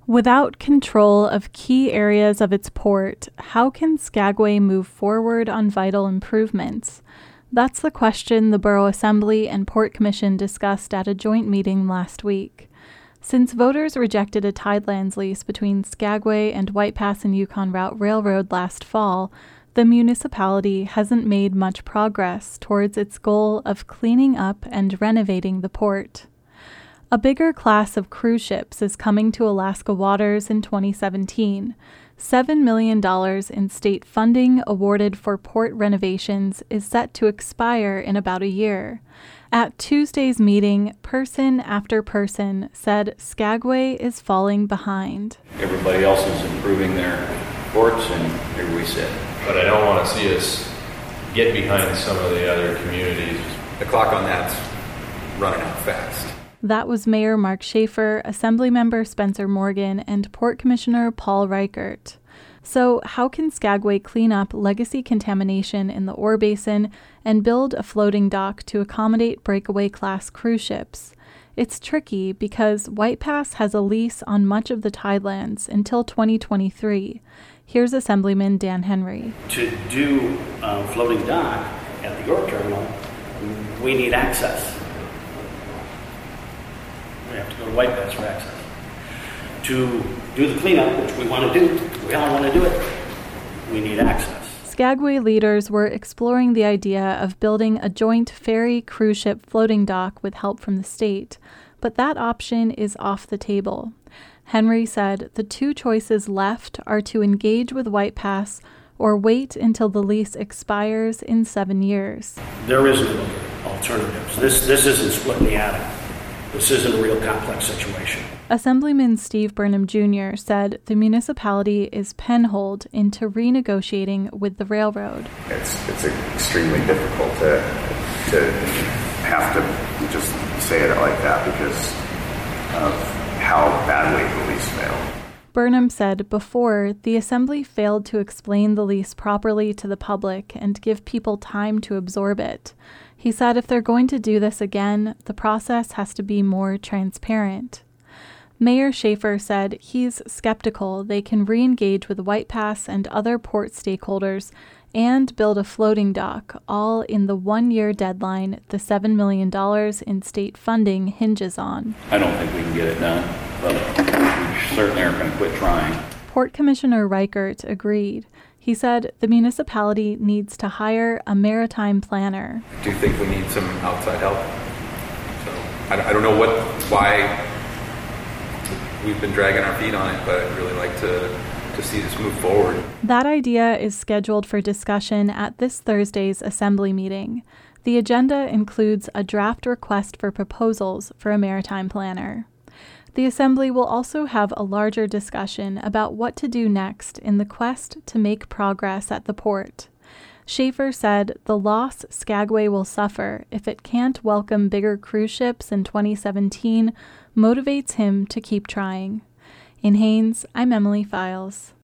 Without control of key areas of its port, how can Skagway move forward on vital improvements? That's the question the Borough Assembly and Port Commission discussed at a joint meeting last week. Since voters rejected a Tidelands lease between Skagway and White Pass and Yukon Route Railroad last fall, the municipality hasn't made much progress towards its goal of cleaning up and renovating the port. A bigger class of cruise ships is coming to Alaska waters in 2017. $7 million in state funding awarded for port renovations is set to expire in about a year. At Tuesday's meeting, person after person said Skagway is falling behind. Everybody else is improving their ports, and here we sit. But I don't want to see us get behind some of the other communities. The clock on that's running out fast. That was Mayor Mark Schaefer, Assemblymember Spencer Morgan, and Port Commissioner Paul Reichert. So how can Skagway clean up legacy contamination in the ore basin and build a floating dock to accommodate breakaway-class cruise ships? It's tricky because White Pass has a lease on much of the Tidelands until 2023. Here's Assemblyman Dan Henry. To do a floating dock at the York Terminal, we need access. We have to go to White Pass for access. To do the cleanup, which we want to do, we all want to do it, we need access. Skagway leaders were exploring the idea of building a joint ferry cruise ship floating dock with help from the state, but that option is off the table. Henry said the two choices left are to engage with White Pass or wait until the lease expires in 7 years. There is no alternatives. This isn't splitting the atom. This isn't a real complex situation. Assemblyman Steve Burnham Jr. said the municipality is penholed into renegotiating with the railroad. It's extremely difficult to have to just say it like that because of how badly the lease failed. Burnham said before, the Assembly failed to explain the lease properly to the public and give people time to absorb it. He said if they're going to do this again, the process has to be more transparent. Mayor Schaefer said he's skeptical they can re-engage with White Pass and other port stakeholders and build a floating dock, all in the 1-year deadline the $7 million in state funding hinges on. I don't think we can get it done, but we certainly aren't going to quit trying. Port Commissioner Reichert agreed. He said the municipality needs to hire a maritime planner. I do think we need some outside help. So I don't know why we've been dragging our feet on it, but I'd really like to see this move forward. That idea is scheduled for discussion at this Thursday's Assembly meeting. The agenda includes a draft request for proposals for a maritime planner. The Assembly will also have a larger discussion about what to do next in the quest to make progress at the port. Schaefer said the loss Skagway will suffer if it can't welcome bigger cruise ships in 2017 motivates him to keep trying. In Haines, I'm Emily Files.